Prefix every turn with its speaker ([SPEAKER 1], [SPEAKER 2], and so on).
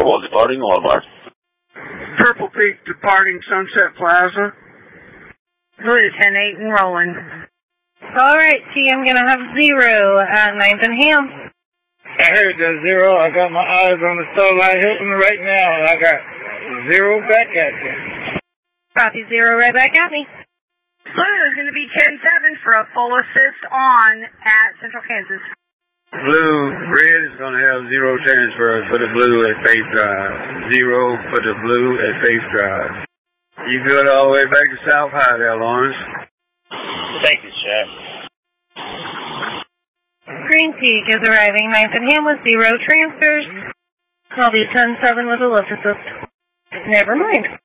[SPEAKER 1] Purple departing Walmart.
[SPEAKER 2] Purple Peak departing Sunset Plaza.
[SPEAKER 3] Blue 10-8 and rolling. Alright, T, I'm going to have 0 at 9th and Ham.
[SPEAKER 4] I heard the 0. I got my eyes on the Starlight Hilton right now, and I got 0 back at you.
[SPEAKER 3] Copy 0 right back at me.
[SPEAKER 5] Blue is going to be 10-7 for a full assist on at Central Kansas.
[SPEAKER 6] Blue, red is going to have 0 transfers for the blue at Faith Drive. 0 for the blue at Faith Drive. You good all the way back to South High there, Lawrence?
[SPEAKER 1] Thank you, Sheriff.
[SPEAKER 3] Green Peak is arriving 9th and Ham with 0 transfers. I'll be 10-7 with a lift assist. Never mind.